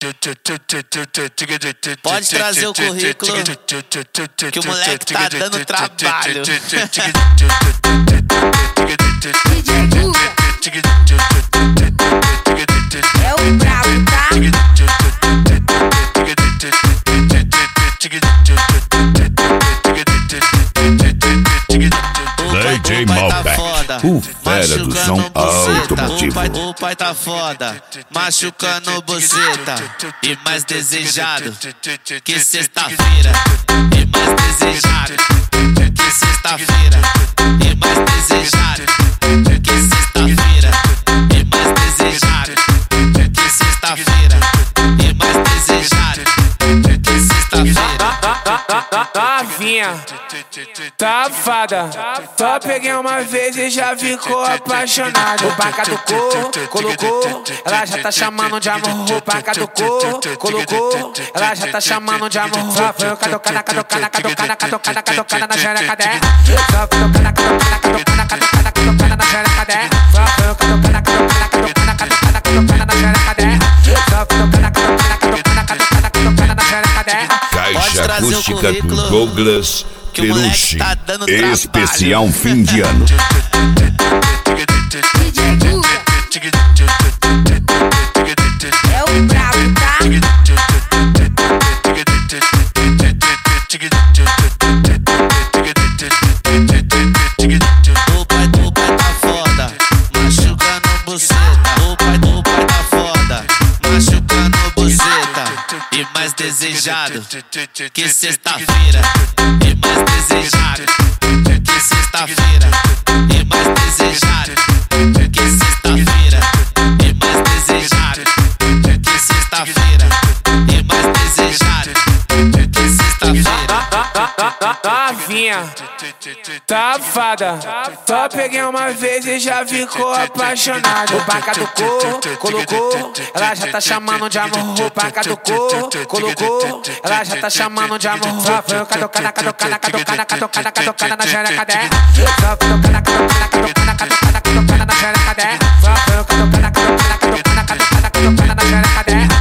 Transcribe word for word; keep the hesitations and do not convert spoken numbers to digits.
Pode trazer o currículo que o moleque tá dando trabalho. D J Guga é o brabo, tá? D J Malbec, o fera do som automotivo. O pai tá foda, machucando buceta e mais desejado que sexta-feira. E mais desejado que sexta-feira. E mais desejado que sexta-feira. E mais desejado que sexta-feira. E mais desejado que sexta-feira. Novinha, safada, só peguei uma vez e já ficou apaixonado. O paca tocou, colocou, ela já tá chamando de amor. O paca tocou, colocou, ela já tá chamando de amor. Só foi catucada, catucada, catucada, catucada, catucada na xereca dela. Só foi catucada, catucada, catucada, catucada, catucada na xereca dela. Só foi catucada, catucada, catucada, catucada, catucada na xereca dela. Só foi catucada, catucada, catucada, catucada, catucada na xereca dela. Caixa acústica dos Douglas Peluche, tá dando especial fim de ano. D J Guga é o brabo, tá? O pai, o pai tá foda, machucando buceta. O pai, o pai tá foda, machucando buceta e mais desejado que sexta-feira. E mais desejado que sexta-feira. E mais desejado que sexta-feira. E mais desejado que sexta-feira. E mais desejado que sexta-feira. Novinha, safada, só peguei uma vez e já ficou apaixonado. O paca tocou, colocou, ela já tá chamando de amor. O paca tocou, colocou, ela já tá chamando de amor. Só foi catucada, catucada, catucada, catucada, catucada na xereca dela. Só foi catucada, catucada, catucada, catucada, catucada na xereca dela. Só foi catucada, catucada, catucada, catucada, catucada na xereca dela.